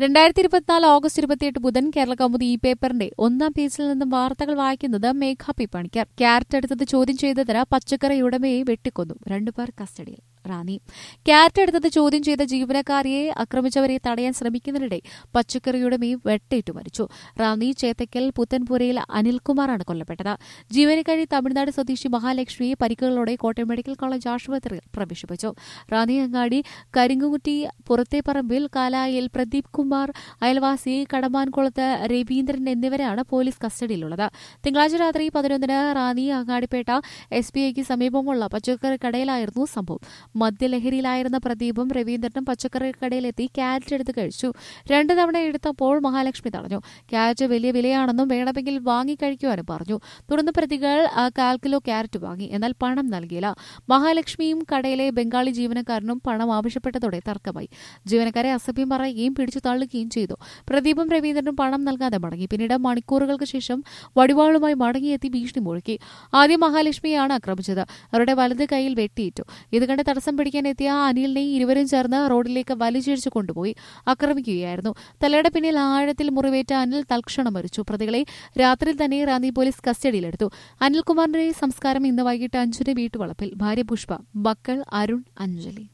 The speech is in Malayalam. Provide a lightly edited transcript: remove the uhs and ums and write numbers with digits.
2024 ഓഗസ്റ്റ് 28 ബുധൻ കേരള കൗമുദി ഈ പേപ്പറിന്റെ ഒന്നാം പേജിൽ നിന്നും വാർത്തകൾ വായിക്കുന്നത് മേഘ പി പണിക്കർ. ക്യാരറ്റ് എടുത്തത് ചോദ്യം ചെയ്തതിന് പച്ചക്കറി ഉടമയെ വെട്ടിക്കൊന്നു, 2 പേർ കസ്റ്റഡിയിൽ. റാന്നി. ക്യാരറ്റ് എടുത്തത് ചോദ്യം ചെയ്ത ജീവനക്കാരിയെ ആക്രമിച്ചവരെ തടയാൻ ശ്രമിക്കുന്നതിനിടെ പച്ചക്കറിയുടമയെ വെട്ടേറ്റു മരിച്ചു. റാന്നി ചേത്തക്കൽ പുത്തൻപുരയിൽ അനിൽകുമാറാണ് കൊല്ലപ്പെട്ടത്. ജീവനക്കാരി തമിഴ്നാട് സ്വദേശി മഹാലക്ഷ്മിയെ പരിക്കുകളോടെ കോട്ടയം മെഡിക്കൽ കോളേജ് ആശുപത്രിയിൽ പ്രവേശിപ്പിച്ചു. റാന്നി അങ്ങാടി കരിങ്കുറ്റി പുറത്തേപ്പറമ്പിൽ കാലായിൽ പ്രദീപ് കുമാർ, അയൽവാസി കടമാൻകുളത്ത് രവീന്ദ്രൻ എന്നിവരാണ് പോലീസ് കസ്റ്റഡിയിലുള്ളത്. തിങ്കളാഴ്ച രാത്രി 11-ന് റാന്നി അങ്ങാടിപ്പേട്ട SBIക്ക് സമീപമുള്ള പച്ചക്കറി കടയിലായിരുന്നു സംഭവം. മദ്യലഹരിയിലായിരുന്ന പ്രദീപും രവീന്ദ്രനും പച്ചക്കറി കടയിലെത്തി ക്യാരറ്റ് എടുത്ത് കഴിച്ചു. 2 തവണ എടുത്തപ്പോൾ മഹാലക്ഷ്മി തടഞ്ഞു. ക്യാരറ്റ് വലിയ വിലയാണെന്നും വേണമെങ്കിൽ വാങ്ങിക്കഴിക്കുവാനും പറഞ്ഞു. തുടർന്ന് പ്രതികൾ 1/4 കിലോ ക്യാരറ്റ് വാങ്ങി. എന്നാൽ പണം നൽകിയില്ല. മഹാലക്ഷ്മിയും കടയിലെ ബംഗാളി ജീവനക്കാരനും പണം ആവശ്യപ്പെട്ടതോടെ തർക്കമായി. ജീവനക്കാരെ അസഭ്യം പറയുകയും പിടിച്ചു തള്ളുകയും ചെയ്തു. പ്രദീപും രവീന്ദ്രനും പണം നൽകാതെ മടങ്ങി. പിന്നീട് മണിക്കൂറുകൾക്ക് ശേഷം വടിവാളുമായി മടങ്ങിയെത്തി ഭീഷണി മുഴക്കി. ആദ്യം മഹാലക്ഷ്മിയാണ് ആക്രമിച്ചത്. അവരുടെ വലത് കൈയിൽ വെട്ടിയിട്ടു. ഇത് കണ്ട് തടസ്സം പിടിക്കാൻ എത്തിയ അനിലിനെ ഇരുവരും ചേർന്ന് റോഡിലേക്ക് വലിച്ചിഴിച്ചു കൊണ്ടുപോയി ആക്രമിക്കുകയായിരുന്നു. തലയുടെ പിന്നിൽ ആഴത്തിൽ മുറിവേറ്റ അനിൽ തൽക്ഷണം മരിച്ചു. പ്രതികളെ രാത്രിയിൽ തന്നെ റാന്നി പോലീസ് കസ്റ്റഡിയിലെടുത്തു. അനിൽകുമാറിന്റെ സംസ്കാരം ഇന്ന് വൈകിട്ട് 5-ന് വീട്ടുവളപ്പിൽ. ഭാര്യ പുഷ്പ, മക്കൾ അരുൺ, അഞ്ജലി.